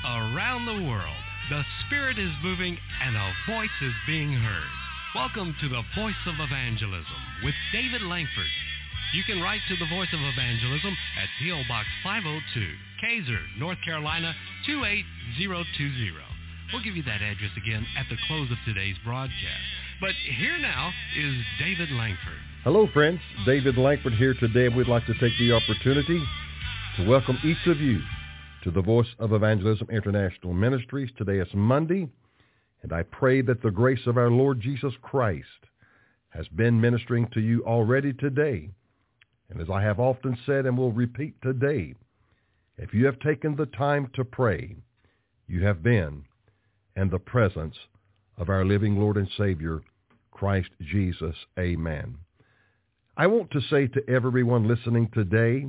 Around the world, the Spirit is moving and a voice is being heard. Welcome to the Voice of Evangelism with David Langford. You can write to the Voice of Evangelism at P.O. Box 502, Kaiser, North Carolina 28020. We'll give you that address again at the close of today's broadcast. But here now is David Langford. Hello, friends. David Langford here today, and we'd like to take the opportunity to welcome each of you to the Voice of Evangelism International Ministries. Today is Monday, and I pray that the grace of our Lord Jesus Christ has been ministering to you already today. And as I have often said and will repeat today, if you have taken the time to pray, you have been in the presence of our living Lord and Savior, Christ Jesus. Amen. I want to say to everyone listening today,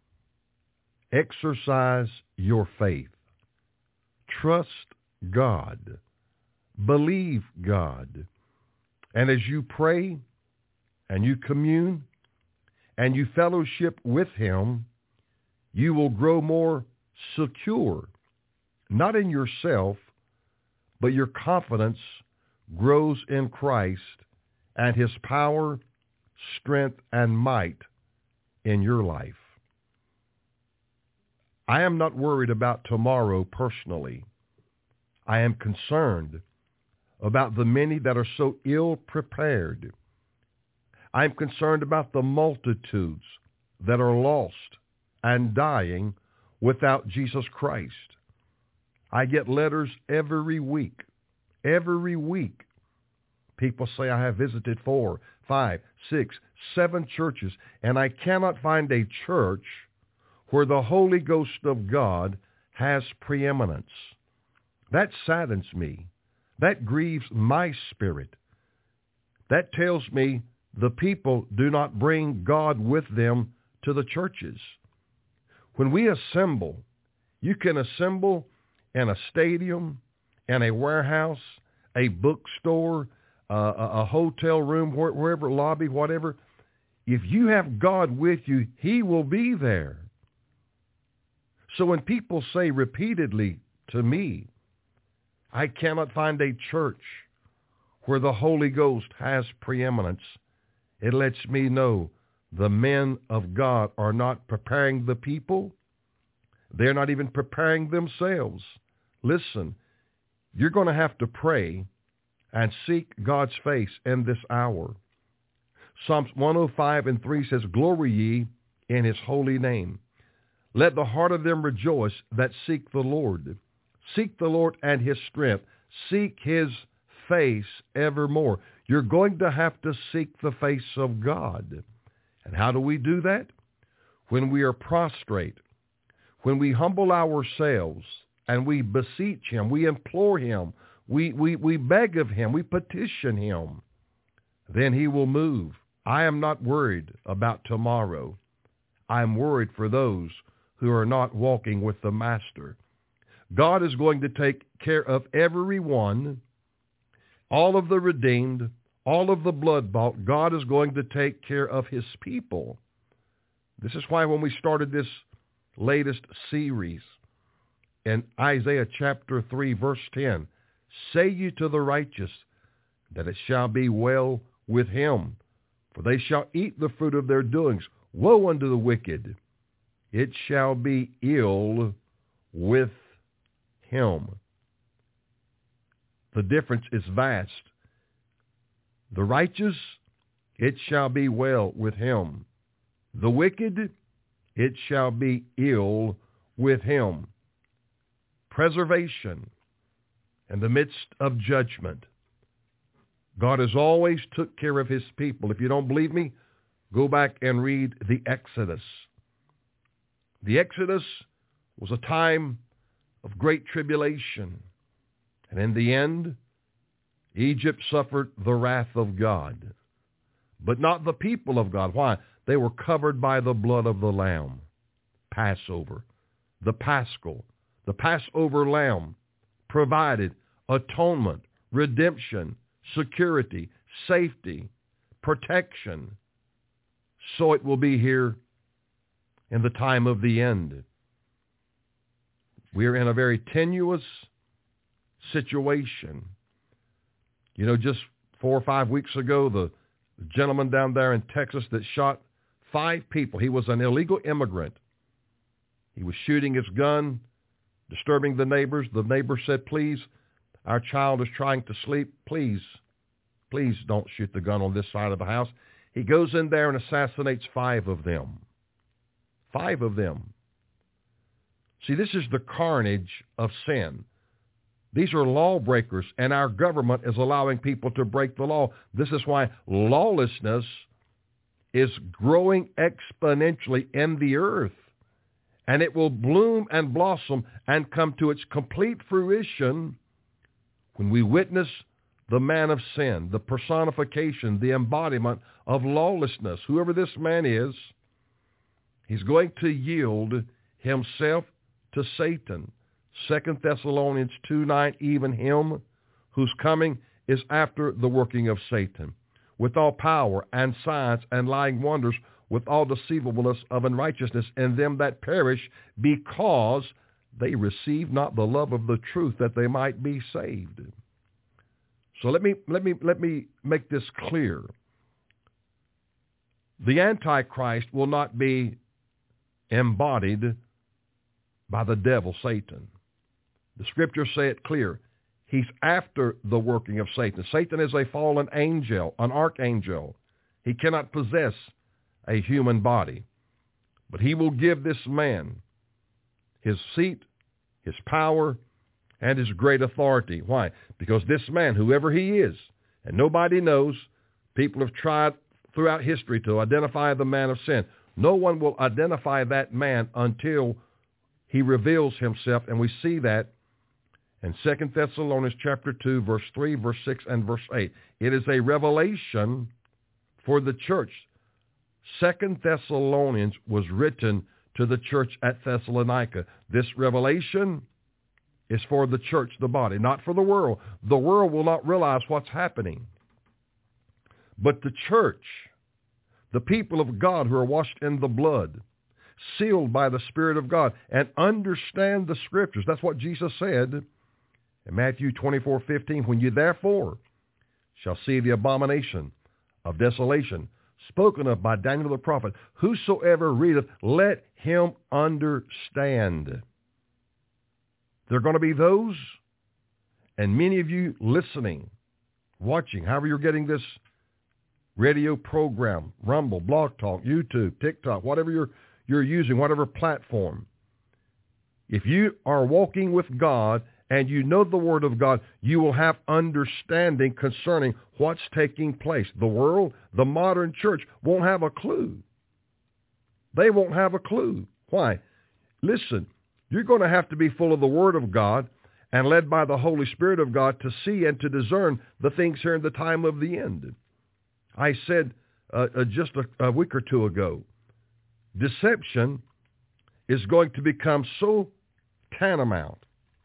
exercise your faith. Trust God. Believe God. And as you pray and you commune and you fellowship with Him, you will grow more secure, not in yourself, but your confidence grows in Christ and His power, strength, and might in your life. I am not worried about tomorrow personally. I am concerned about the many that are so ill prepared. I am concerned about the multitudes that are lost and dying without Jesus Christ. I get letters every week. Every week. People say, I have visited 4, 5, 6, 7 churches, and I cannot find a church where the Holy Ghost of God has preeminence. That saddens me. That grieves my spirit. That tells me the people do not bring God with them to the churches. When we assemble, you can assemble in a stadium, in a warehouse, a bookstore, a hotel room, wherever, lobby, whatever. If you have God with you, He will be there. So when people say repeatedly to me, I cannot find a church where the Holy Ghost has preeminence, it lets me know the men of God are not preparing the people. They're not even preparing themselves. Listen, you're going to have to pray and seek God's face in this hour. Psalms 105:3 says, Glory ye in His holy name. Let the heart of them rejoice that seek the Lord. Seek the Lord and His strength. Seek His face evermore. You're going to have to seek the face of God. And how do we do that? When we are prostrate, when we humble ourselves and we beseech Him, we implore Him, we beg of Him, we petition Him, then He will move. I am not worried about tomorrow. I'm worried for those who are not walking with the Master. God is going to take care of everyone, all of the redeemed, all of the blood-bought. God is going to take care of His people. This is why when we started this latest series in Isaiah chapter 3, verse 10, say ye to the righteous that it shall be well with him, for they shall eat the fruit of their doings. Woe unto the wicked! It shall be ill with him. The difference is vast. The righteous, it shall be well with him. The wicked, it shall be ill with him. Preservation in the midst of judgment. God has always took care of His people. If you don't believe me, go back and read the Exodus. The Exodus was a time of great tribulation. And in the end, Egypt suffered the wrath of God, but not the people of God. Why? They were covered by the blood of the Lamb. Passover, the Paschal, the Passover Lamb provided atonement, redemption, security, safety, protection. So it will be here in the time of the end. We are in a very tenuous situation. You know, just 4 or 5 weeks ago, the gentleman down there in Texas that shot 5 people, he was an illegal immigrant. He was shooting his gun, disturbing the neighbors. The neighbor said, please, our child is trying to sleep. Please don't shoot the gun on this side of the house. He goes in there and assassinates 5 of them. 5 of them. See, this is the carnage of sin. These are lawbreakers, and our government is allowing people to break the law. This is why lawlessness is growing exponentially in the earth, and it will bloom and blossom and come to its complete fruition when we witness the man of sin, the personification, the embodiment of lawlessness. Whoever this man is, he's going to yield himself to Satan. 2 Thessalonians 2:9, even him whose coming is after the working of Satan, with all power and signs and lying wonders, with all deceivableness of unrighteousness in them that perish, because they receive not the love of the truth, that they might be saved. So let me make this clear. The Antichrist will not be embodied by the devil, Satan. The scriptures say it clear. He's after the working of Satan. Satan is a fallen angel, an archangel. He cannot possess a human body. But he will give this man his seat, his power, and his great authority. Why? Because this man, whoever he is, and nobody knows, people have tried throughout history to identify the man of sin. No one will identify that man until he reveals himself, and we see that in 2 Thessalonians chapter 2, verse 3, verse 6, and verse 8. It is a revelation for the church. 2 Thessalonians was written to the church at Thessalonica. This revelation is for the church, the body, not for the world. The world will not realize what's happening. But the church, the people of God who are washed in the blood, sealed by the Spirit of God, and understand the Scriptures. That's what Jesus said in Matthew 24:15, when you therefore shall see the abomination of desolation, spoken of by Daniel the prophet, whosoever readeth, let him understand. There are going to be those, and many of you listening, watching, however you're getting this radio program, Rumble, Blog Talk, YouTube, TikTok, whatever you're using, whatever platform. If you are walking with God and you know the Word of God, you will have understanding concerning what's taking place. The world, the modern church, won't have a clue. They won't have a clue. Why? Listen, you're going to have to be full of the Word of God and led by the Holy Spirit of God to see and to discern the things here in the time of the end. I said just a week or two ago, deception is going to become so tantamount.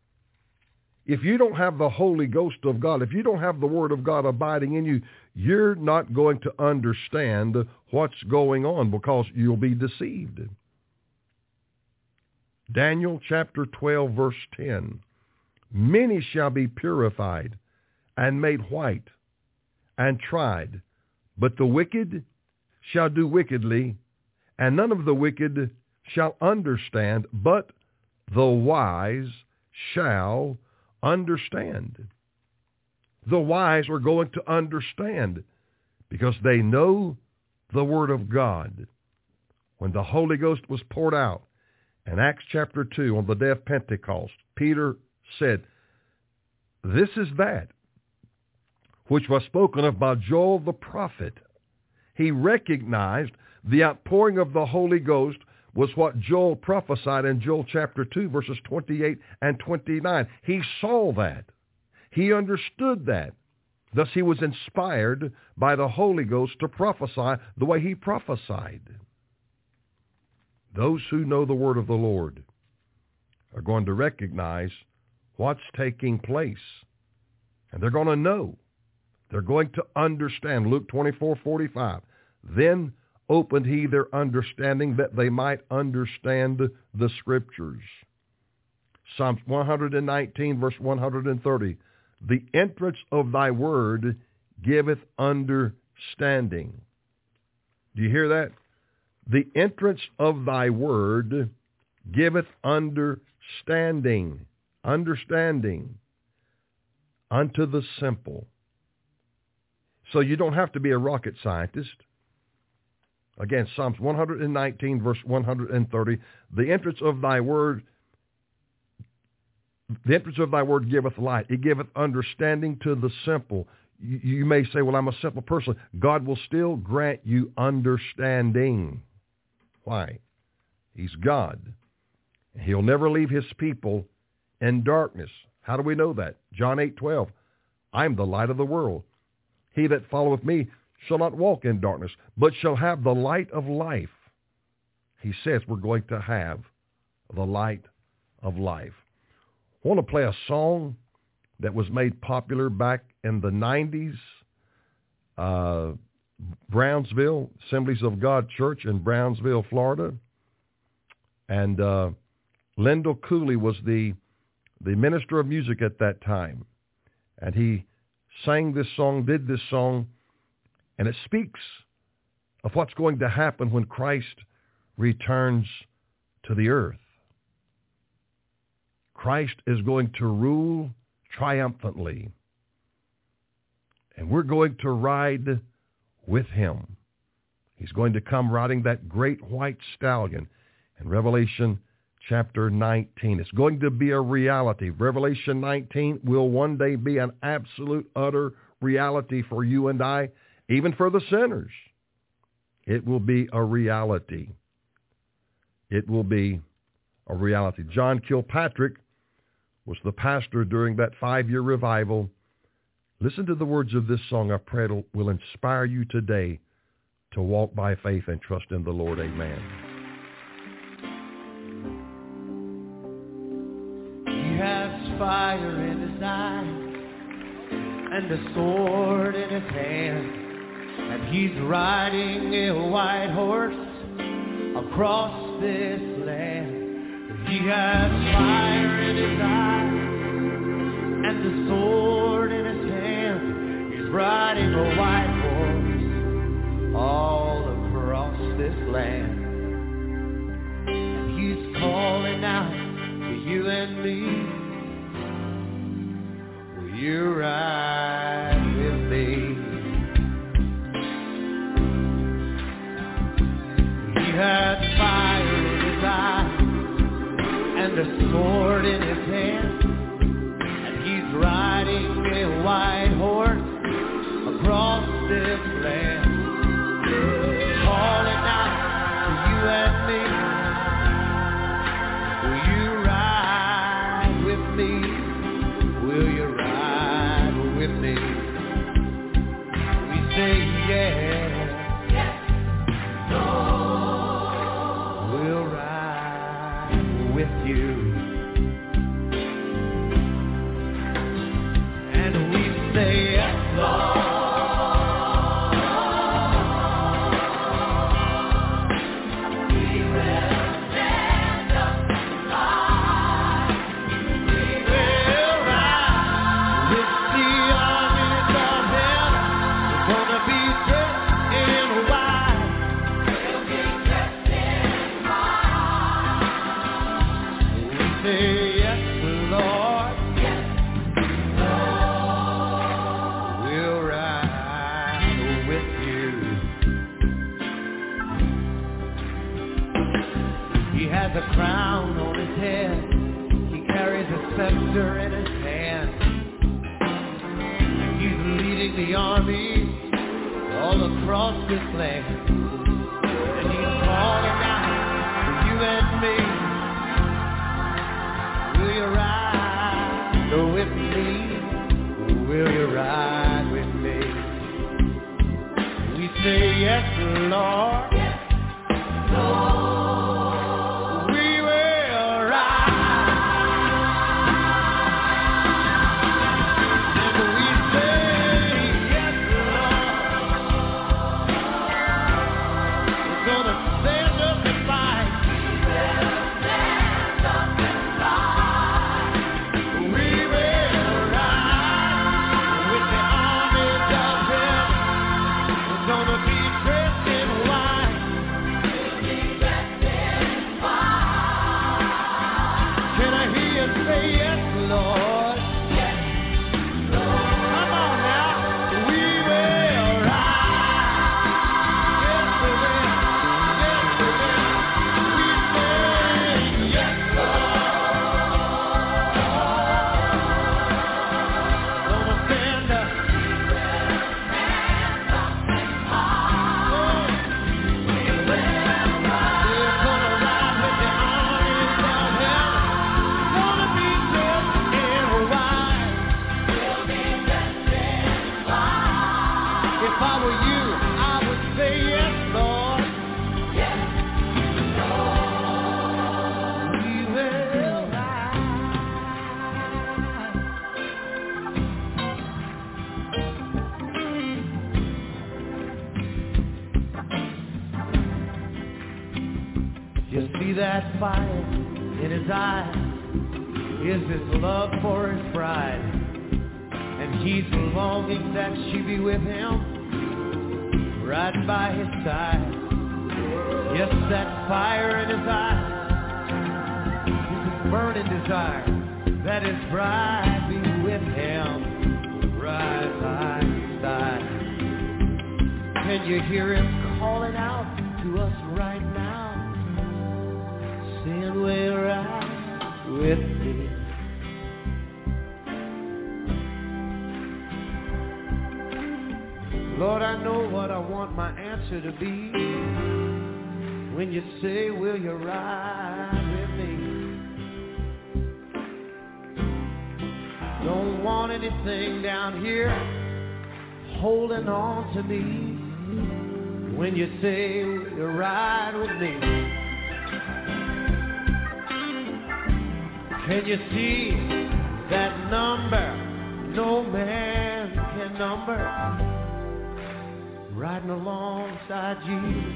If you don't have the Holy Ghost of God, if you don't have the Word of God abiding in you, you're not going to understand what's going on because you'll be deceived. Daniel chapter 12, verse 10. Many shall be purified and made white and tried, but the wicked shall do wickedly, and none of the wicked shall understand, but the wise shall understand. The wise are going to understand because they know the Word of God. When the Holy Ghost was poured out in Acts chapter 2 on the day of Pentecost, Peter said, this is that which was spoken of by Joel the prophet. He recognized the outpouring of the Holy Ghost was what Joel prophesied in Joel chapter 2, verses 28 and 29. He saw that. He understood that. Thus he was inspired by the Holy Ghost to prophesy the way he prophesied. Those who know the word of the Lord are going to recognize what's taking place. And they're going to know. They're going to understand. Luke 24:45. Then opened he their understanding that they might understand the Scriptures. Psalms 119, verse 130. The entrance of thy word giveth understanding. Do you hear that? The entrance of thy word giveth understanding. Understanding unto the simple. So you don't have to be a rocket scientist. Again, Psalms 119, verse 130. The entrance of thy word giveth light. It giveth understanding to the simple. You may say, well, I'm a simple person. God will still grant you understanding. Why? He's God. He'll never leave his people in darkness. How do we know that? John 8:12. I am the light of the world. He that followeth me shall not walk in darkness, but shall have the light of life. He says we're going to have the light of life. I want to play a song that was made popular back in the 90s. Brownsville, Assemblies of God Church in Brownsville, Florida. And Lendell Cooley was the minister of music at that time. And he sang this song, did this song, and it speaks of what's going to happen when Christ returns to the earth. Christ is going to rule triumphantly, and we're going to ride with him. He's going to come riding that great white stallion in Revelation chapter 19. It's going to be a reality. Revelation 19 will one day be an absolute, utter reality for you and I, even for the sinners. It will be a reality. It will be a reality. John Kilpatrick was the pastor during that 5-year revival. Listen to the words of this song. I pray it will inspire you today to walk by faith and trust in the Lord. Amen. He has fire in his eyes and a sword in his hand, and he's riding a white horse across this land. He has fire in his eyes and the sword in his hand. He's riding a white horse all across this land. And he's calling out to you and me. Will you ride with me? He has fire in his eyes and a sword in his hand, and he's riding a white horse across this land, calling out to you and me. Will you ride with me? Will you ride with me? We say yes. We'll ride with you. And we say yes, Lord. We will stand up and ride. We will ride with the armies of heaven. We're gonna be dressed in white. We'll be dressed in white. We say yes, Lord. Yes, Lord. We'll ride with you. He has a crown on his head. He carries a scepter in his hand. He's leading the army all across this land. And he's calling out to you and me. Will you ride with me? Will you ride with me? We say yes, Lord. Yes, Lord. We will ride. And we say yes, Lord. We're gonna stand up and fight. We will stand up and fight. that fire in his eyes is his love for his bride. And he's longing that she be with him, right by his side. Yes, that fire in his eyes is his burning desire that his bride be with him, right by his side. Can you hear him calling out to us right now, saying, will you ride with me? Lord, I know what I want my answer to be when you say, will you ride with me? Don't want anything down here holding on to me when you say, will you ride with me? Can you see that number no man can number? Riding alongside Jesus.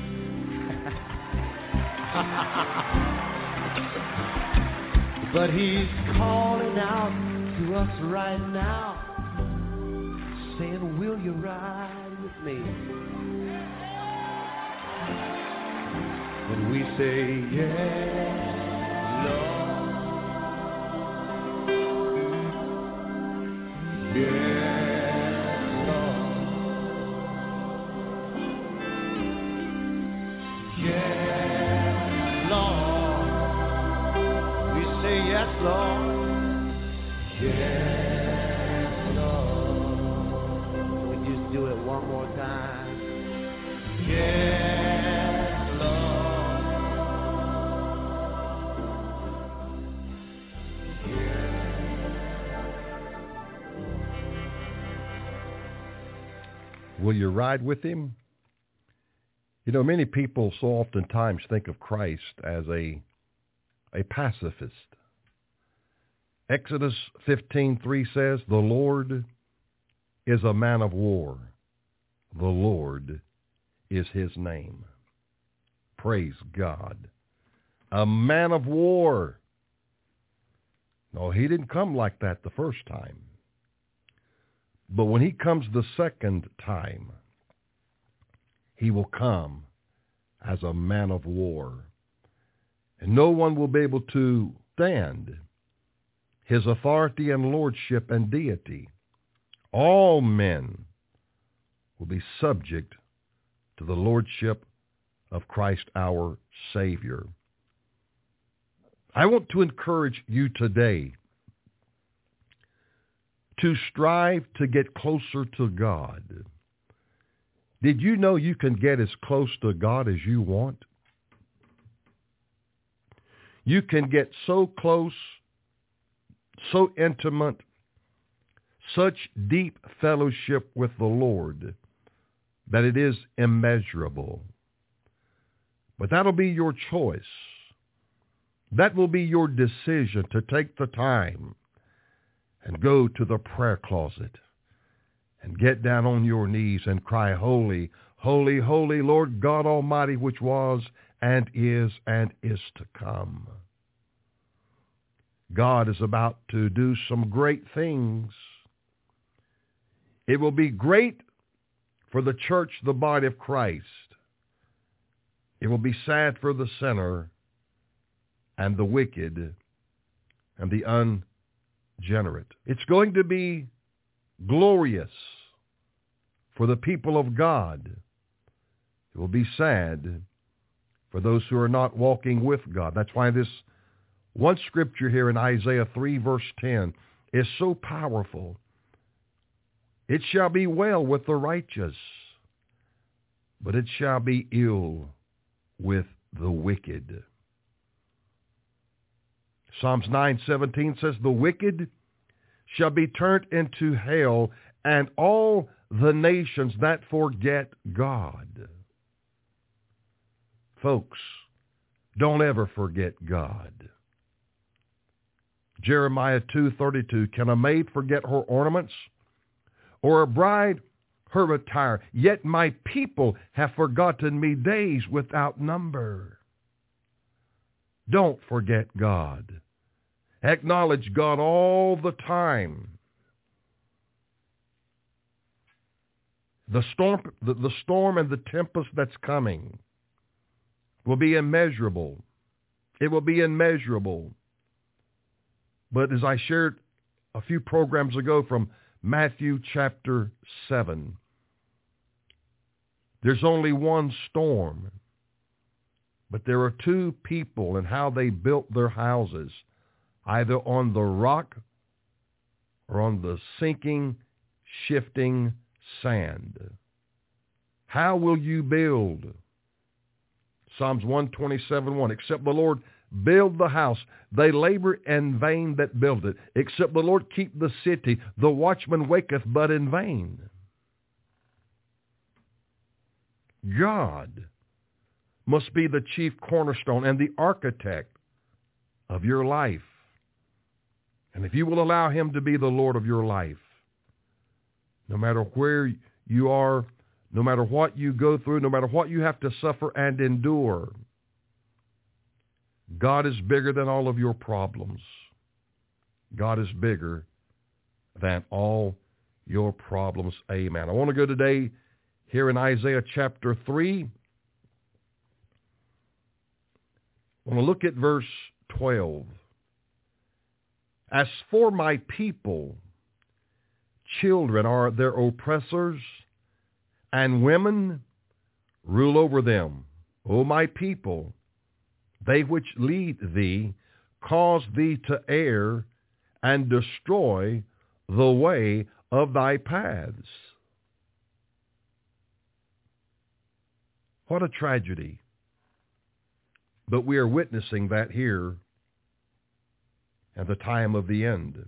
But he's calling out to us right now, saying, will you ride with me? And we say, yes, Lord. Yes. Lord, yes, Lord. We just do it one more time. Yes, Lord. Yes. Will you ride with him? You know, many people so oftentimes think of Christ as a pacifist. Exodus 15:3 says, the Lord is a man of war. The Lord is his name. Praise God. A man of war. No, he didn't come like that the first time. But when he comes the second time, he will come as a man of war. And no one will be able to stand his authority and lordship and deity. All men will be subject to the lordship of Christ our Savior. I want to encourage you today to strive to get closer to God. Did you know you can get as close to God as you want? You can get so close, so intimate, such deep fellowship with the Lord that it is immeasurable. But that'll be your choice. That will be your decision to take the time and go to the prayer closet and get down on your knees and cry, holy, holy, holy Lord God Almighty, which was and is to come. God is about to do some great things. It will be great for the church, the body of Christ. It will be sad for the sinner and the wicked and the unregenerate. It's going to be glorious for the people of God. It will be sad for those who are not walking with God. That's why this one scripture here in Isaiah 3 verse 10 is so powerful. It shall be well with the righteous, but it shall be ill with the wicked. Psalms 9:17 says, the wicked shall be turned into hell, and all the nations that forget God. Folks, don't ever forget God. Jeremiah 2:32, can a maid forget her ornaments, or a bride her attire? Yet my people have forgotten me days without number. Don't forget God. Acknowledge God all the time. The storm and the tempest that's coming will be immeasurable. It will be immeasurable. But as I shared a few programs ago from Matthew chapter 7, there's only one storm, but there are two people and how they built their houses, either on the rock or on the sinking, shifting sand. How will you build? Psalms 127:1, except the Lord build the house, they labor in vain that build it. Except the Lord keep the city, the watchman waketh but in vain. God must be the chief cornerstone and the architect of your life. And if you will allow him to be the Lord of your life, no matter where you are, no matter what you go through, no matter what you have to suffer and endure, God is bigger than all of your problems. God is bigger than all your problems. Amen. I want to go today here in Isaiah chapter 3. I want to look at verse 12. As for my people, children are their oppressors, and women rule over them. O my people, they which lead thee cause thee to err and destroy the way of thy paths. What a tragedy. But we are witnessing that here at the time of the end.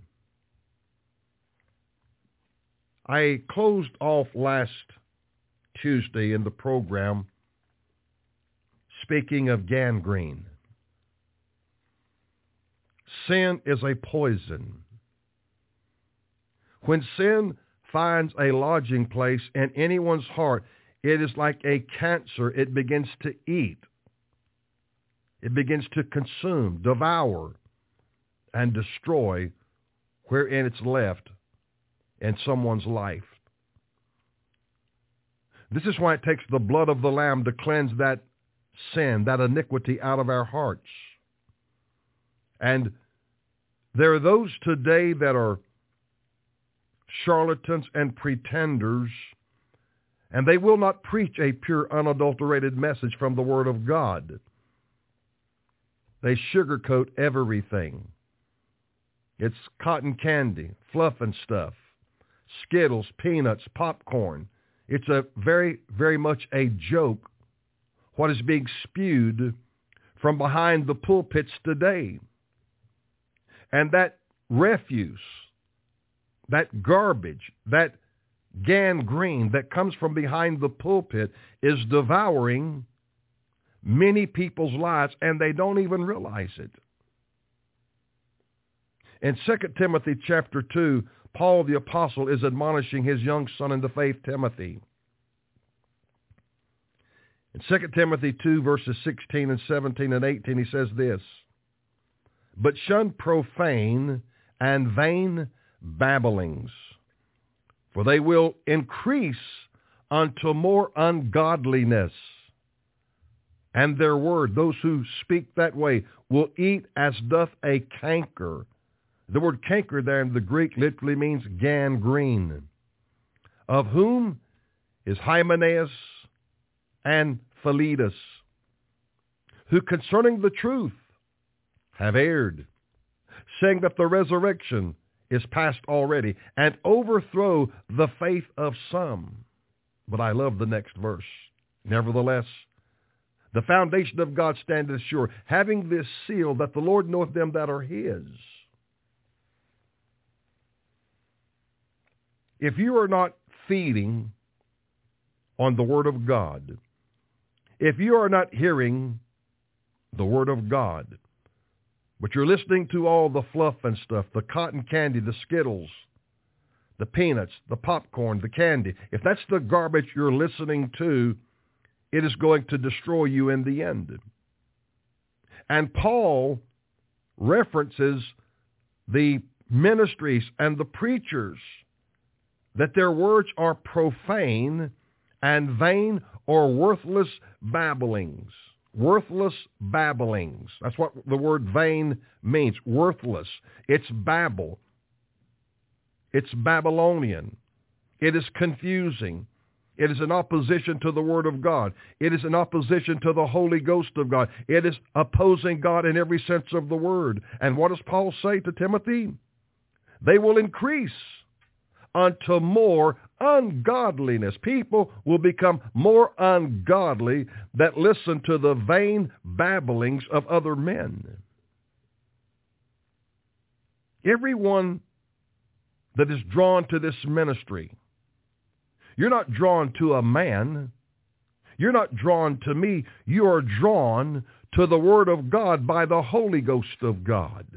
I closed off last Tuesday in the program speaking of gangrene. Sin is a poison. When sin finds a lodging place in anyone's heart, it is like a cancer. It begins to eat. It begins to consume, devour, and destroy wherein it's left in someone's life. This is why it takes the blood of the Lamb to cleanse that sin, that iniquity out of our hearts. And there are those today that are charlatans and pretenders, and they will not preach a pure, unadulterated message from the Word of God. They sugarcoat everything. It's cotton candy, fluff and stuff, Skittles, peanuts, popcorn. It's a very, very much a joke what is being spewed from behind the pulpits today. And that refuse, that garbage, that gangrene that comes from behind the pulpit is devouring many people's lives, and they don't even realize it. In 2 Timothy chapter 2, Paul the apostle is admonishing his young son in the faith, Timothy. In 2 Timothy 2, verses 16 and 17 and 18, he says this, "But shun profane and vain babblings, for they will increase unto more ungodliness. And their word," those who speak that way, "will eat as doth a canker." The word canker there in the Greek literally means gangrene. "Of whom is Hymenaeus and Philetus, who concerning the truth have erred, saying that the resurrection is past already, and overthrow the faith of some." But I love the next verse. "Nevertheless, the foundation of God standeth sure, having this seal, that the Lord knoweth them that are his." If you are not feeding on the Word of God, if you are not hearing the Word of God, but you're listening to all the fluff and stuff, the cotton candy, the Skittles, the peanuts, the popcorn, the candy, if that's the garbage you're listening to, it is going to destroy you in the end. And Paul references the ministries and the preachers that their words are profane and vain or worthless babblings. Worthless babblings. That's what the word vain means. Worthless. It's babble. It's Babylonian. It is confusing. It is in opposition to the Word of God. It is in opposition to the Holy Ghost of God. It is opposing God in every sense of the word. And what does Paul say to Timothy? They will increase unto more ungodliness. People will become more ungodly that listen to the vain babblings of other men. Everyone that is drawn to this ministry, you're not drawn to a man. You're not drawn to me. You are drawn to the Word of God by the Holy Ghost of God.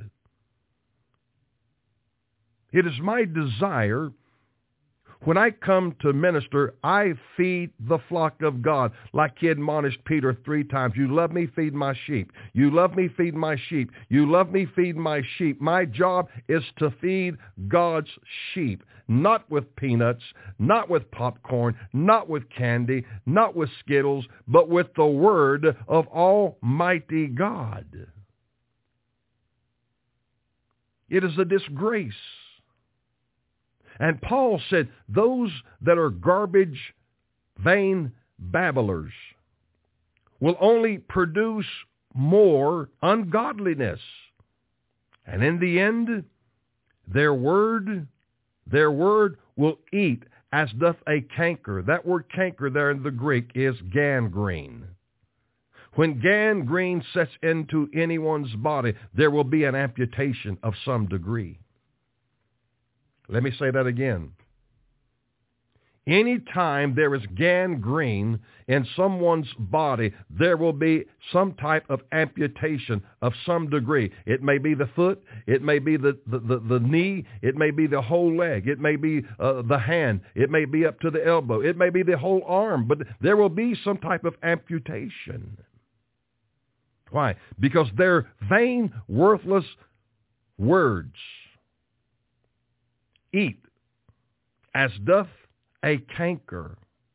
It is my desire, when I come to minister, I feed the flock of God, like he admonished Peter 3 times. You love me, feed my sheep. You love me, feed my sheep. You love me, feed my sheep. My job is to feed God's sheep, not with peanuts, not with popcorn, not with candy, not with Skittles, but with the Word of Almighty God. It is a disgrace. And Paul said, those that are garbage, vain babblers will only produce more ungodliness. And in the end, their word will eat as doth a canker. That word canker there in the Greek is gangrene. When gangrene sets into anyone's body, there will be an amputation of some degree. Let me say that again. Anytime there is gangrene in someone's body, there will be some type of amputation of some degree. It may be the foot, it may be the knee, it may be the whole leg, it may be the hand, it may be up to the elbow, it may be the whole arm, but there will be some type of amputation. Why? Because they're vain, worthless words. Eat as doth a canker.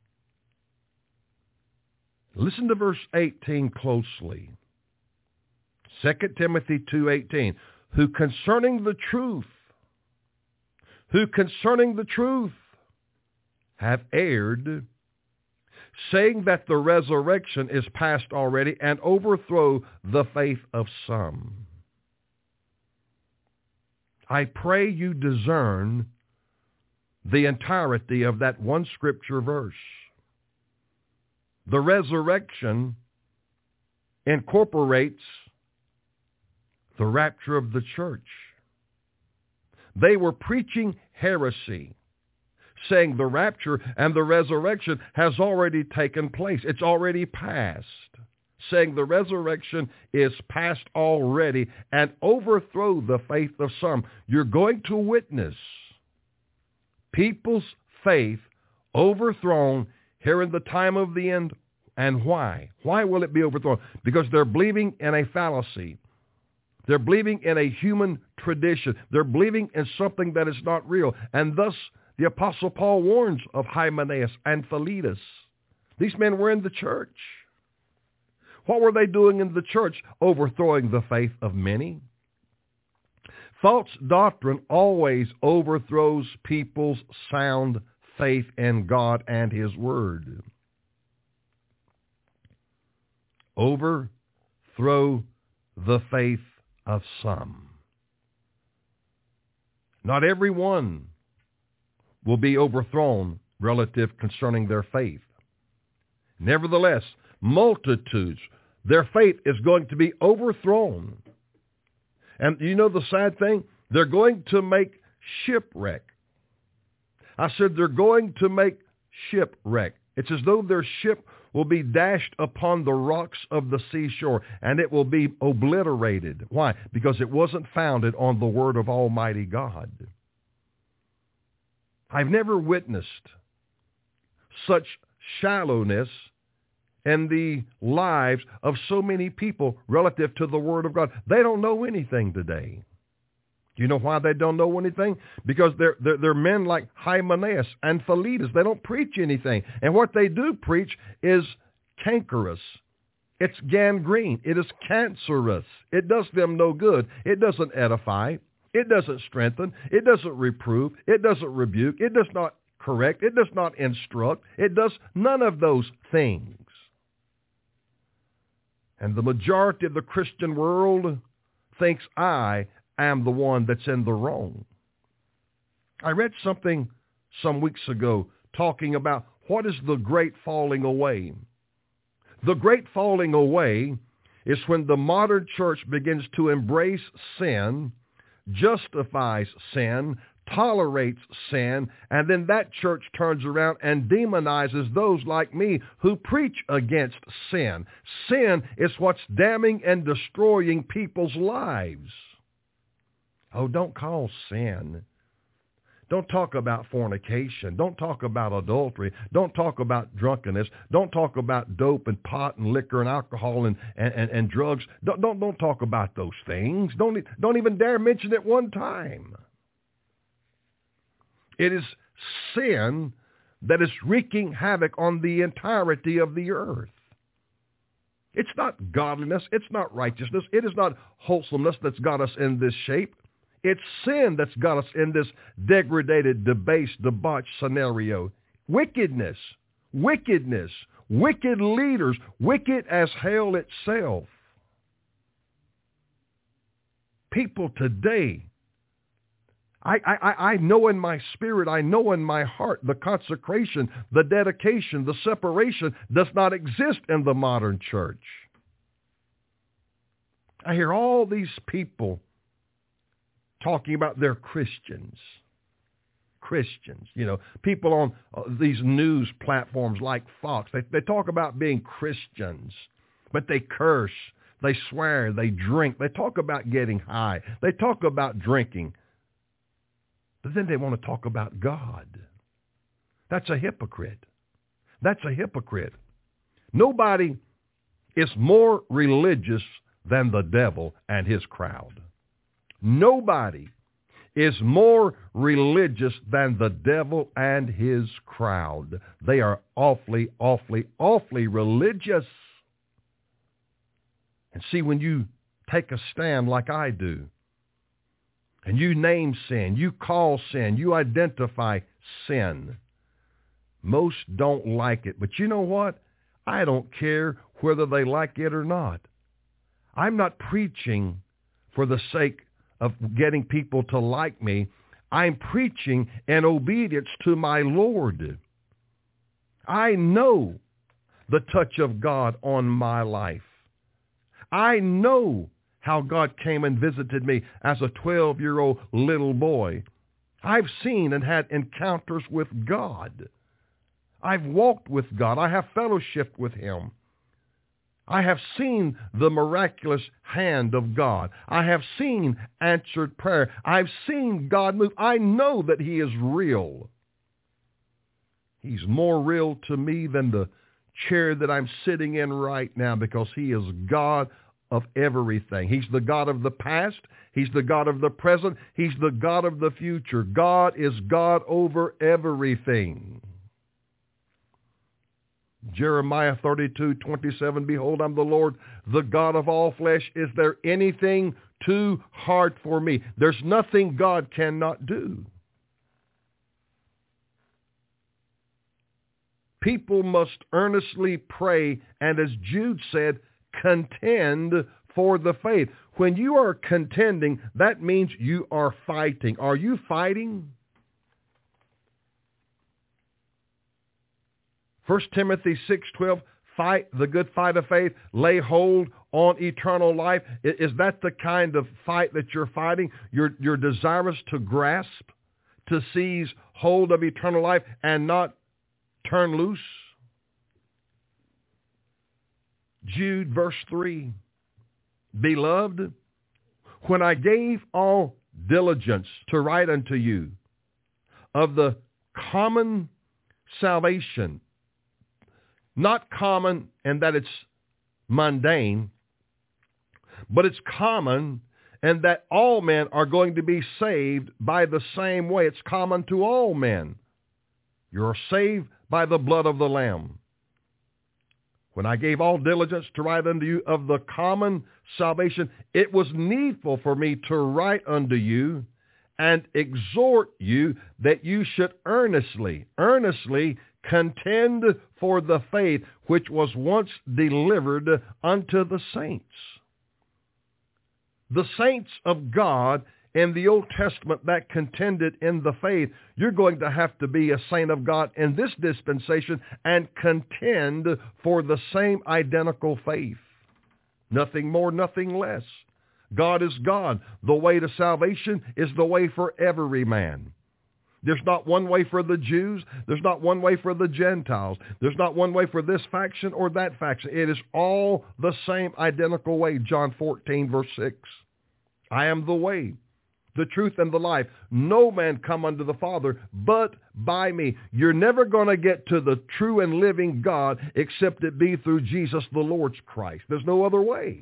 Listen to verse 18 closely. 2 Timothy 2:18. Who concerning the truth have erred, saying that the resurrection is past already, and overthrow the faith of some. I pray you discern the entirety of that one scripture verse. The resurrection incorporates the rapture of the church. They were preaching heresy, saying the rapture and the resurrection has already taken place. It's already passed. Saying the resurrection is past already, and overthrow the faith of some. You're going to witness people's faith overthrown here in the time of the end. And why? Why will it be overthrown? Because they're believing in a fallacy. They're believing in a human tradition. They're believing in something that is not real. And thus, the Apostle Paul warns of Hymenaeus and Philetus. These men were in the church. What were they doing in the church? Overthrowing the faith of many. False doctrine always overthrows people's sound faith in God and His Word. Overthrow the faith of some. Not everyone will be overthrown relative concerning their faith. Nevertheless, multitudes, their faith is going to be overthrown. And you know the sad thing? They're going to make shipwreck. I said they're going to make shipwreck. It's as though their ship will be dashed upon the rocks of the seashore, and it will be obliterated. Why? Because it wasn't founded on the Word of Almighty God. I've never witnessed such shallowness in the lives of so many people relative to the Word of God. They don't know anything today. Do you know why they don't know anything? Because they're men like Hymenaeus and Philetus. They don't preach anything. And what they do preach is cankerous. It's gangrene. It is cancerous. It does them no good. It doesn't edify. It doesn't strengthen. It doesn't reprove. It doesn't rebuke. It does not correct. It does not instruct. It does none of those things. And the majority of the Christian world thinks I am the one that's in the wrong. I read something some weeks ago talking about what is the great falling away. The great falling away is when the modern church begins to embrace sin, justifies sin, tolerates sin, and then that church turns around and demonizes those like me who preach against sin. Sin is what's damning and destroying people's lives. Oh, don't call sin. Don't talk about fornication. Don't talk about adultery. Don't talk about drunkenness. Don't talk about dope and pot and liquor and alcohol and drugs. Don't talk about those things. Don't even dare mention it one time. It is sin that is wreaking havoc on the entirety of the earth. It's not godliness. It's not righteousness. It is not wholesomeness that's got us in this shape. It's sin that's got us in this degraded, debased, debauched scenario. Wickedness, wicked leaders, wicked as hell itself. People today, I know in my spirit, I know in my heart, the consecration, the dedication, the separation does not exist in the modern church. I hear all these people talking about they're Christians. You know, people on these news platforms like Fox, they talk about being Christians, but they curse, they swear, they drink, they talk about getting high, they talk about drinking, but then they want to talk about God. That's a hypocrite. That's a hypocrite. Nobody is more religious than the devil and his crowd. Nobody is more religious than the devil and his crowd. They are awfully, awfully, awfully religious. And see, when you take a stand like I do, and you name sin, you call sin, you identify sin, most don't like it. But you know what? I don't care whether they like it or not. I'm not preaching for the sake of getting people to like me. I'm preaching in obedience to my Lord. I know the touch of God on my life. I know how God came and visited me as a 12-year-old little boy. I've seen and had encounters with God. I've walked with God. I have fellowshiped with him. I have seen the miraculous hand of God. I have seen answered prayer. I've seen God move. I know that he is real. He's more real to me than the chair that I'm sitting in right now, because he is God of everything. He's the God of the past. He's the God of the present. He's the God of the future. God is God over everything. Jeremiah 32:27, behold, I'm the Lord, the God of all flesh. Is there anything too hard for me? There's nothing God cannot do. People must earnestly pray, and as Jude said, contend for the faith. When you are contending, that means you are fighting. Are you fighting? 1 Timothy 6:12, fight the good fight of faith, lay hold on eternal life. Is that the kind of fight that you're fighting? You're desirous to grasp, to seize hold of eternal life and not turn loose? Jude verse 3, beloved, when I gave all diligence to write unto you of the common salvation, Not common in that it's mundane, but it's common in that all men are going to be saved by the same way. It's common to all men. You're saved by the blood of the Lamb. When I gave all diligence to write unto you of the common salvation, it was needful for me to write unto you and exhort you that you should earnestly contend for the faith which was once delivered unto the saints. The saints of God in the Old Testament that contended in the faith, you're going to have to be a saint of God in this dispensation and contend for the same identical faith. Nothing more, nothing less. God is God. The way to salvation is the way for every man. There's not one way for the Jews. There's not one way for the Gentiles. There's not one way for this faction or that faction. It is all the same identical way. John 14, verse 6. I am the way, the truth, and the life. No man come unto the Father but by me. You're never going to get to the true and living God except it be through Jesus the Lord's Christ. There's no other way.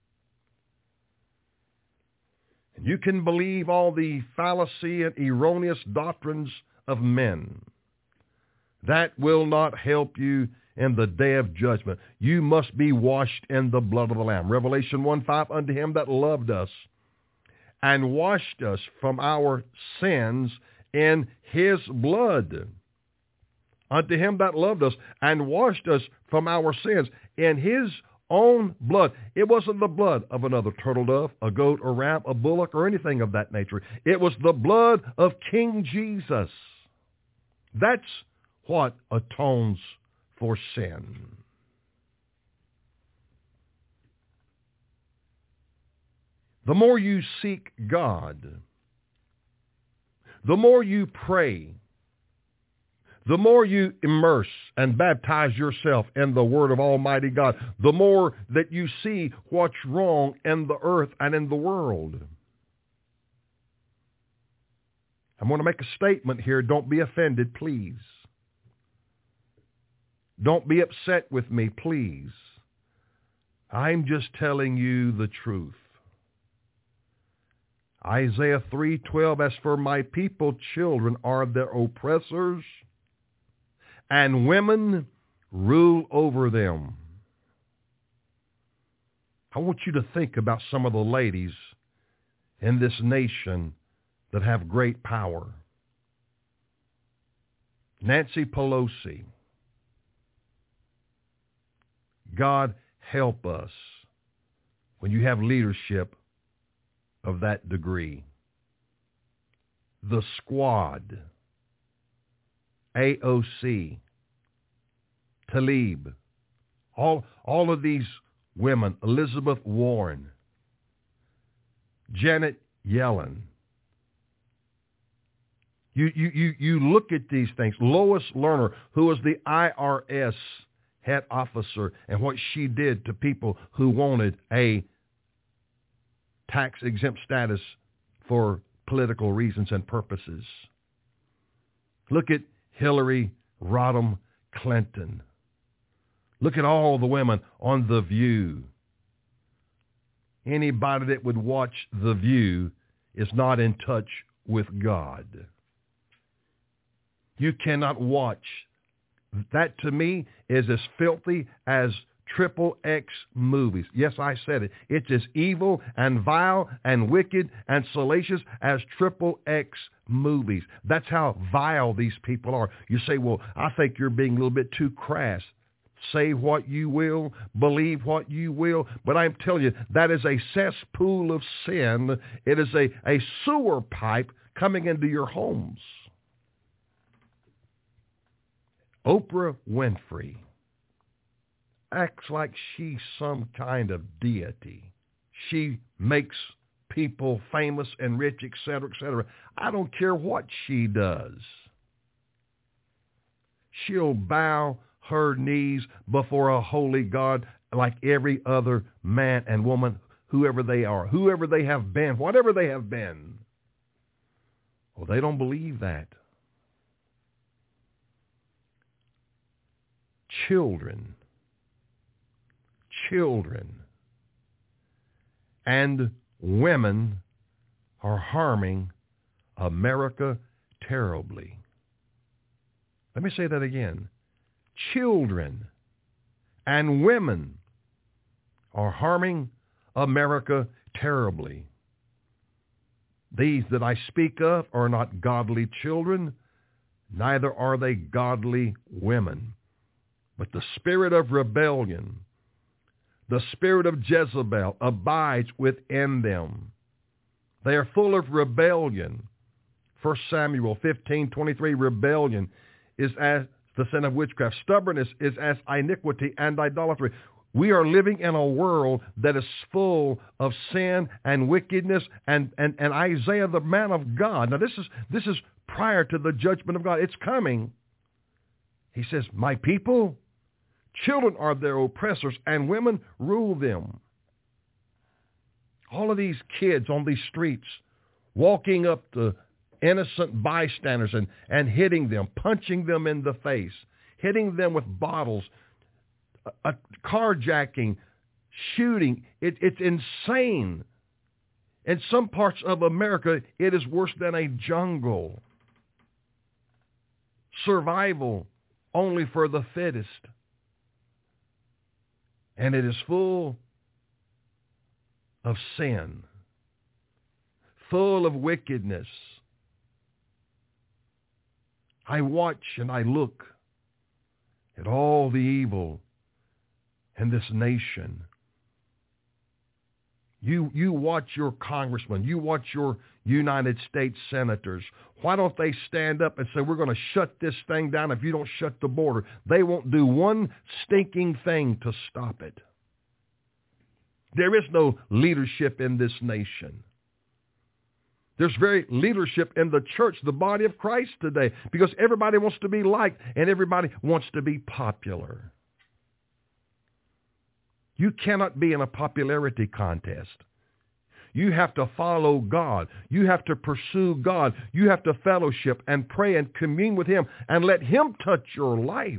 You can believe all the fallacy and erroneous doctrines of men. That will not help you in the day of judgment. You must be washed in the blood of the Lamb. Revelation 1:5, unto him that loved us and washed us from our sins in his blood. Unto him that loved us and washed us from our sins in his own blood. It wasn't the blood of another turtle dove, a goat or ram, a bullock, or anything of that nature. It was the blood of King Jesus. That's what atones for sin. The more you seek God, the more you pray, the more you immerse and baptize yourself in the Word of Almighty God, the more that you see what's wrong in the earth and in the world. I'm going to make a statement here. Don't be offended, please. Don't be upset with me, please. I'm just telling you the truth. Isaiah 3:12, as for my people, children are their oppressors, and women rule over them. I want you to think about some of the ladies in this nation that have great power. Nancy Pelosi. God help us when you have leadership of that degree. The Squad, AOC, Tlaib, all of these women, Elizabeth Warren, Janet Yellen. You look at these things. Lois Lerner, who was the IRS head officer, and what she did to people who wanted a tax-exempt status for political reasons and purposes. Look at Hillary Rodham Clinton. Look at all the women on The View. Anybody that would watch The View is not in touch with God. You cannot watch. That to me is as filthy as XXX movies. Yes, I said it. It's as evil and vile and wicked and salacious as XXX movies. That's how vile these people are. You say, well, I think you're being a little bit too crass. Say what you will, believe what you will, but I'm telling you, that is a cesspool of sin. It is a sewer pipe coming into your homes. Oprah Winfrey acts like she's some kind of deity. She makes people famous and rich, etc., etc. I don't care what she does. She'll bow her knees before a holy God like every other man and woman, whoever they are, whoever they have been, whatever they have been. Well, they don't believe that. children, and women are harming America terribly. Let me say that again. Children and women are harming America terribly. These that I speak of are not godly children, neither are they godly women. But the spirit of rebellion, the spirit of Jezebel abides within them. They are full of rebellion. 1 Samuel 15:23, rebellion is as the sin of witchcraft. Stubbornness is as iniquity and idolatry. We are living in a world that is full of sin and wickedness, and Isaiah, the man of God. Now this is prior to the judgment of God. It's coming. He says, my people, children are their oppressors, and women rule them. All of these kids on these streets walking up to innocent bystanders and hitting them, punching them in the face, hitting them with bottles, carjacking, shooting. It's insane. In some parts of America, it is worse than a jungle. Survival only for the fittest. And it is full of sin, full of wickedness. I watch and I look at all the evil in this nation. You watch your congressmen, you watch your United States senators. Why don't they stand up and say, we're going to shut this thing down if you don't shut the border? They won't do one stinking thing to stop it. There is no leadership in this nation. There's very leadership in the church, the body of Christ today, because everybody wants to be liked and everybody wants to be popular. You cannot be in a popularity contest. You have to follow God. You have to pursue God. You have to fellowship and pray and commune with Him and let Him touch your life.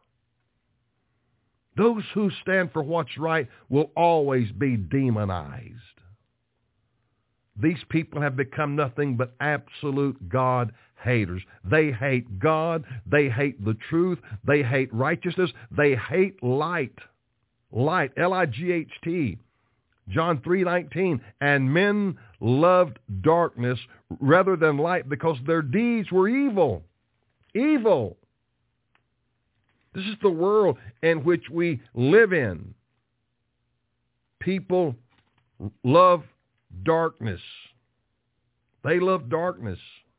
Those who stand for what's right will always be demonized. These people have become nothing but absolute God haters. They hate God. They hate the truth. They hate righteousness. They hate light. Light, L-I-G-H-T. John 3:19. And men loved darkness rather than light because their deeds were evil. Evil. This is the world in which we live in. People love darkness. They love darkness.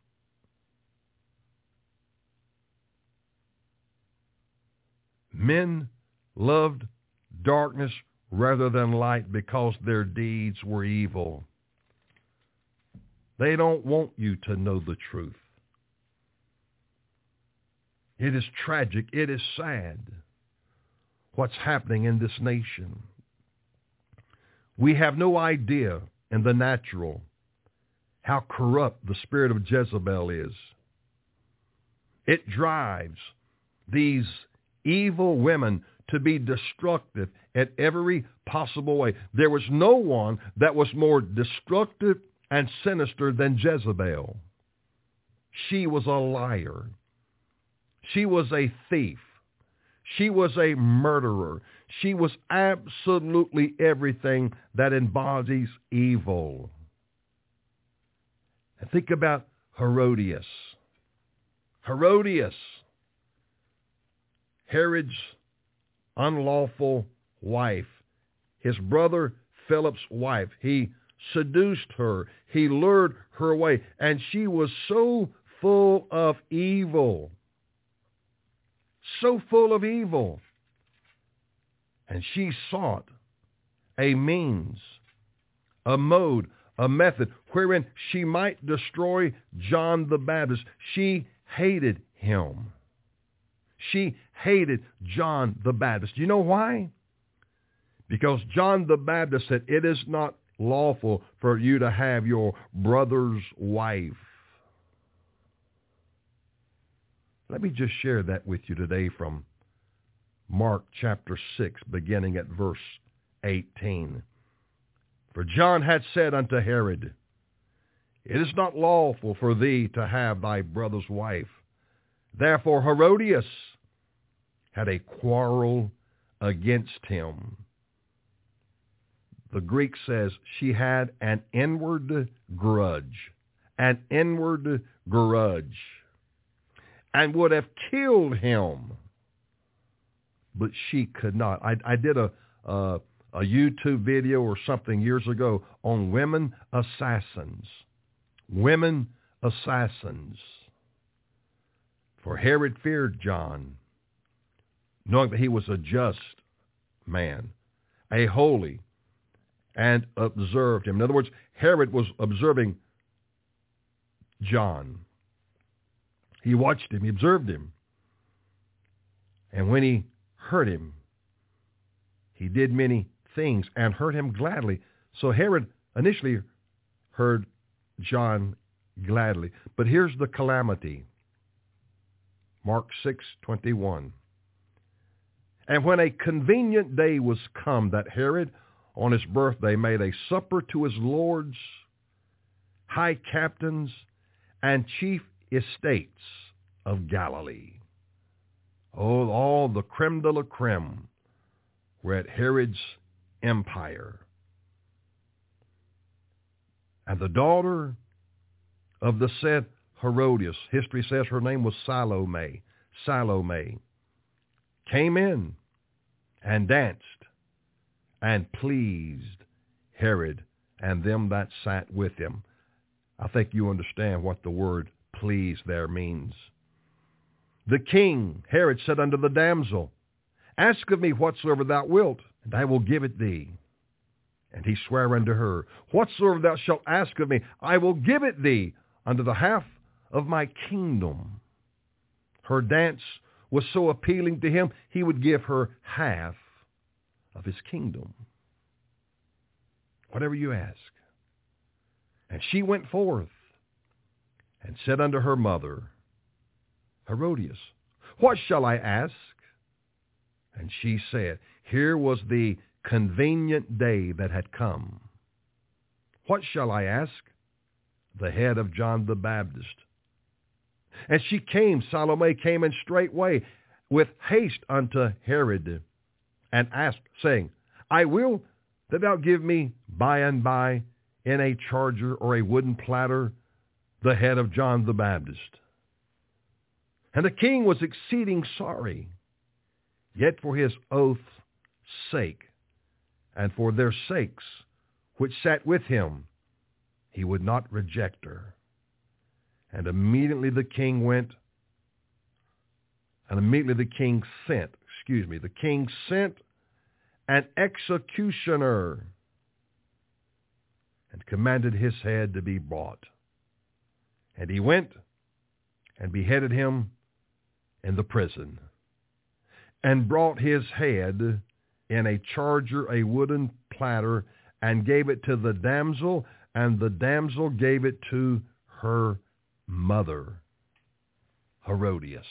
Men loved darkness rather than light because their deeds were evil. They don't want you to know the truth. It is tragic. It is sad what's happening in this nation. We have no idea in the natural how corrupt the spirit of Jezebel is. It drives these evil women to be destructive at every possible way. There was no one that was more destructive and sinister than Jezebel. She was a liar. She was a thief. She was a murderer. She was absolutely everything that embodies evil. And think about Herodias. Herodias, Herod's unlawful wife, his brother Philip's wife. He seduced her. He lured her away. And she was so full of evil. So full of evil. And she sought a means, a mode, a method wherein she might destroy John the Baptist. She hated him. She hated John the Baptist. Do you know why? Because John the Baptist said, it is not lawful for you to have your brother's wife. Let me just share that with you today from Mark chapter 6, beginning at verse 18. For John had said unto Herod, It is not lawful for thee to have thy brother's wife. Therefore Herodias had a quarrel against him. The Greek says she had an inward grudge, and would have killed him, but she could not. I did a YouTube video or something years ago on women assassins. Women assassins. For Herod feared John, knowing that he was a just man, a holy, and observed him. In other words, Herod was observing John. He watched him, he observed him. And when he heard him, he did many things and heard him gladly. So Herod initially heard John gladly. But here's the calamity. Mark 6:21. And when a convenient day was come that Herod on his birthday made a supper to his lords, high captains, and chief estates of Galilee. Oh, all the creme de la creme were at Herod's empire. And the daughter of the said Herodias, history says her name was Salome, came in and danced and pleased Herod and them that sat with him. I think you understand what the word please there means. The king, Herod, said unto the damsel, Ask of me whatsoever thou wilt, and I will give it thee. And he sware unto her, Whatsoever thou shalt ask of me, I will give it thee unto the half of my kingdom. Her dance was so appealing to him, he would give her half of his kingdom. Whatever you ask. And she went forth and said unto her mother, Herodias, what shall I ask? And she said, Here was the convenient day that had come. What shall I ask? The head of John the Baptist. And she came, Salome came in straightway with haste unto Herod, and asked, saying, I will that thou give me by and by in a charger or a wooden platter the head of John the Baptist. And the king was exceeding sorry, yet for his oath's sake, and for their sakes which sat with him, he would not reject her. And immediately the king sent an executioner and commanded his head to be brought. And he went and beheaded him in the prison, and brought his head in a charger, a wooden platter, and gave it to the damsel, and the damsel gave it to her mother, Herodias.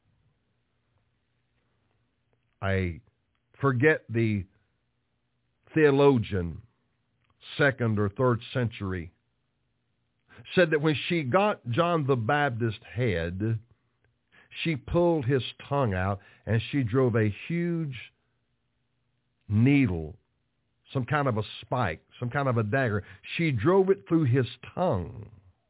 I forget the theologian, 2nd or 3rd century, said that when she got John the Baptist's head, she pulled his tongue out and she drove a huge needle, some kind of a spike, some kind of a dagger. She drove it through his tongue.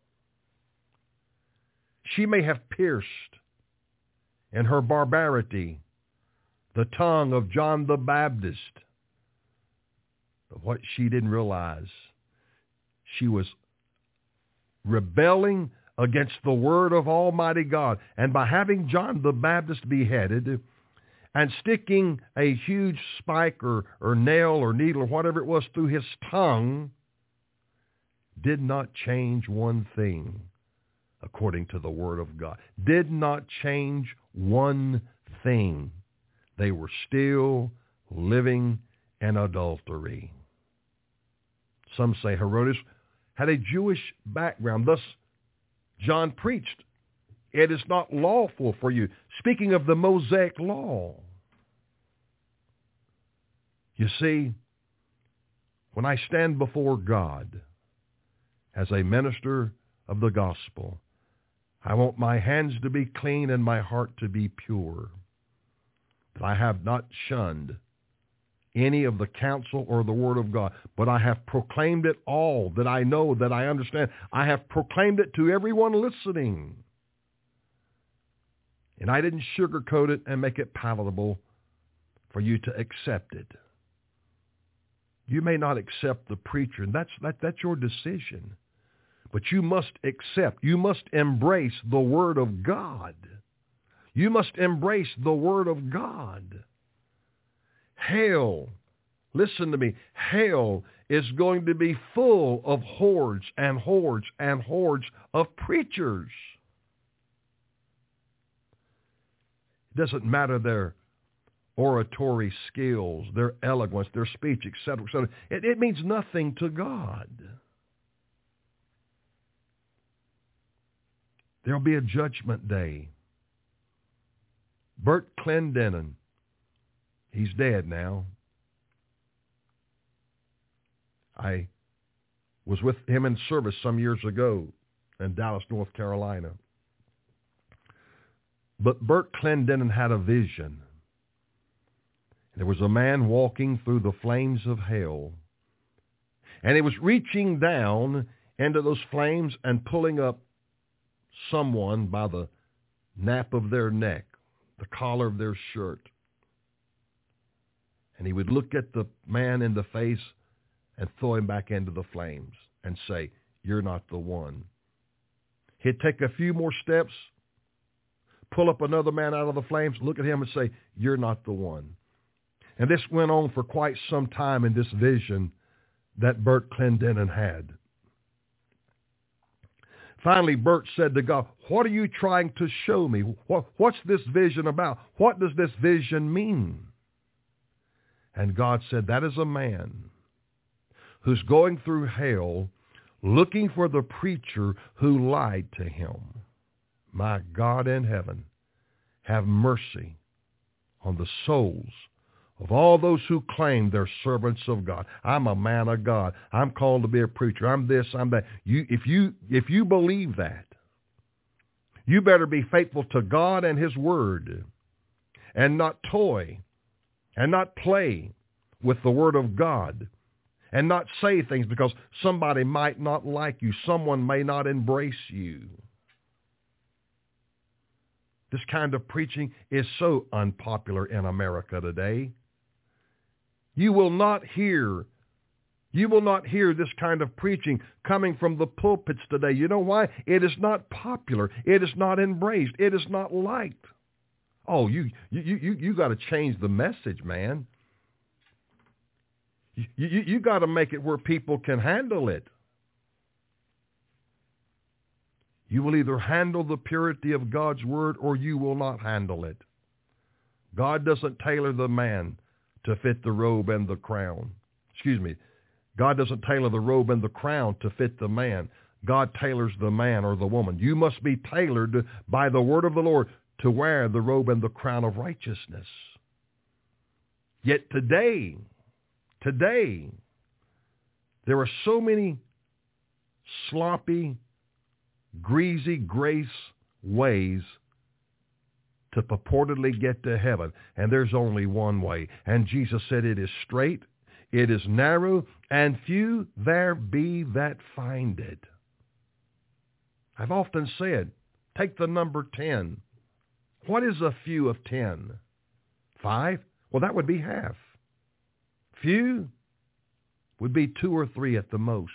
She may have pierced in her barbarity the tongue of John the Baptist. But what she didn't realize, she was rebelling against the word of Almighty God. And by having John the Baptist beheaded and sticking a huge spike or nail or needle or whatever it was through his tongue, did not change one thing according to the word of God. Did not change one thing. They were still living in adultery. Some say Herodias had a Jewish background. Thus, John preached, it is not lawful for you. Speaking of the Mosaic law, You see, when I stand before God as a minister of the gospel, I want my hands to be clean and my heart to be pure, that I have not shunned any of the counsel or the word of God, but I have proclaimed it all, that I know, that I understand. I have proclaimed it to everyone listening. And I didn't sugarcoat it and make it palatable for you to accept it. You may not accept the preacher, and that's your decision. But you must accept, you must embrace the Word of God. You must embrace the Word of God. Hell, listen to me, hell is going to be full of hordes and hordes and hordes of preachers. It doesn't matter their oratory skills, their eloquence, their speech, etc., etc. It means nothing to God. There'll be a judgment day. Bert Clendenin, he's dead now. I was with him in service some years ago in Dallas, North Carolina. But Bert Clendenin had a vision. There was a man walking through the flames of hell, and he was reaching down into those flames and pulling up someone by the nape of their neck, the collar of their shirt. And he would look at the man in the face and throw him back into the flames and say, "You're not the one." He'd take a few more steps, pull up another man out of the flames, look at him and say, "You're not the one." And this went on for quite some time in this vision that Bert Clendenin had. Finally, Bert said to God, "What are you trying to show me? What's this vision about? What does this vision mean?" And God said, "That is a man who's going through hell looking for the preacher who lied to him. My God in heaven, have mercy on the souls of all those who claim they're servants of God. I'm a man of God. I'm called to be a preacher. I'm this, I'm that." If you believe that, you better be faithful to God and His Word and not toy and not play with the Word of God and not say things because somebody might not like you. Someone may not embrace you. This kind of preaching is so unpopular in America today. You will not hear this kind of preaching coming from the pulpits today. You know why? It is not popular. It is not embraced. It is not liked. Oh, you got to change the message, man. You got to make it where people can handle it. You will either handle the purity of God's Word or you will not handle it. God doesn't tailor the man to fit the robe and the crown. God doesn't tailor the robe and the crown to fit the man. God tailors the man or the woman. You must be tailored by the word of the Lord to wear the robe and the crown of righteousness. Yet today, there are so many sloppy, greasy grace ways to purportedly get to heaven. And there's only one way. And Jesus said it is straight, it is narrow, and few there be that find it. I've often said, take the number 10. What is a few of 10? 5? Well, that would be half. Few would be 2 or 3 at the most.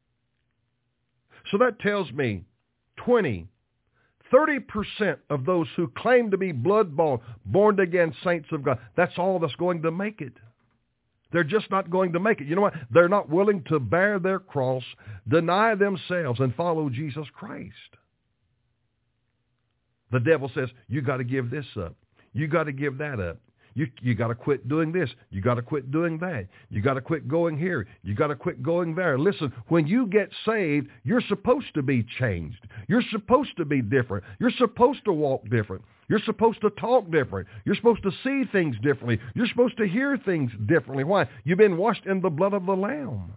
So that tells me 20, 30% of those who claim to be blood-bought, born-again saints of God, that's all that's going to make it. They're just not going to make it. You know what? They're not willing to bear their cross, deny themselves, and follow Jesus Christ. The devil says, you got to give this up. You got to give that up. You got to quit doing this. You got to quit doing that. You got to quit going here. You got to quit going there. Listen, when you get saved, you're supposed to be changed. You're supposed to be different. You're supposed to walk different. You're supposed to talk different. You're supposed to see things differently. You're supposed to hear things differently. Why? You've been washed in the blood of the Lamb.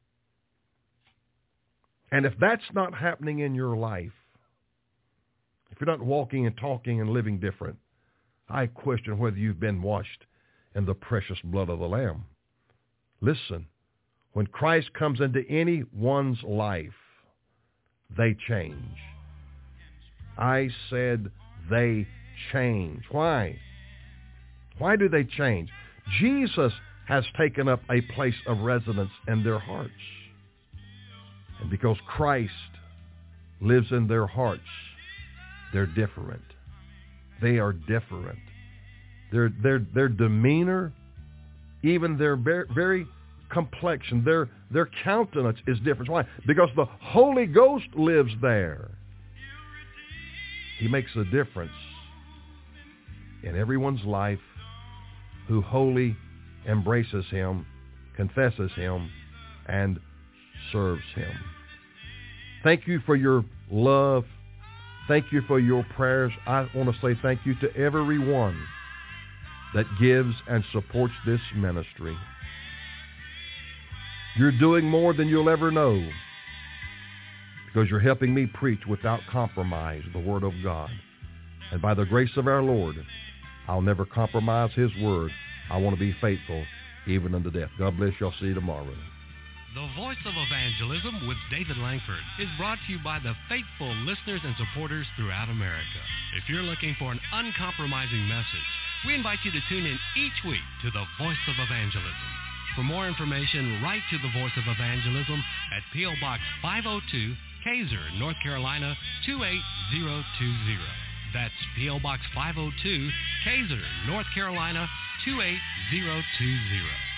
And if that's not happening in your life, if you're not walking and talking and living different, I question whether you've been washed in the precious blood of the Lamb. Listen, when Christ comes into anyone's life, they change. I said they change. Why? Why do they change? Jesus has taken up a place of residence in their hearts. And because Christ lives in their hearts, they're different. They are different. Their demeanor, even their very complexion, their countenance is different. Why? Because the Holy Ghost lives there. He makes a difference in everyone's life who wholly embraces him, confesses him, and serves him. Thank you for your love. Thank you for your prayers. I want to say thank you to everyone that gives and supports this ministry. You're doing more than you'll ever know because you're helping me preach without compromise the Word of God. And by the grace of our Lord, I'll never compromise His Word. I want to be faithful even unto death. God bless you. I'll see you tomorrow. The Voice of Evangelism with David Langford is brought to you by the faithful listeners and supporters throughout America. If you're looking for an uncompromising message, we invite you to tune in each week to the Voice of Evangelism. For more information, write to the Voice of Evangelism at P.O. Box 502, Kaiser, North Carolina 28020. That's P.O. Box 502, Kaiser, North Carolina 28020.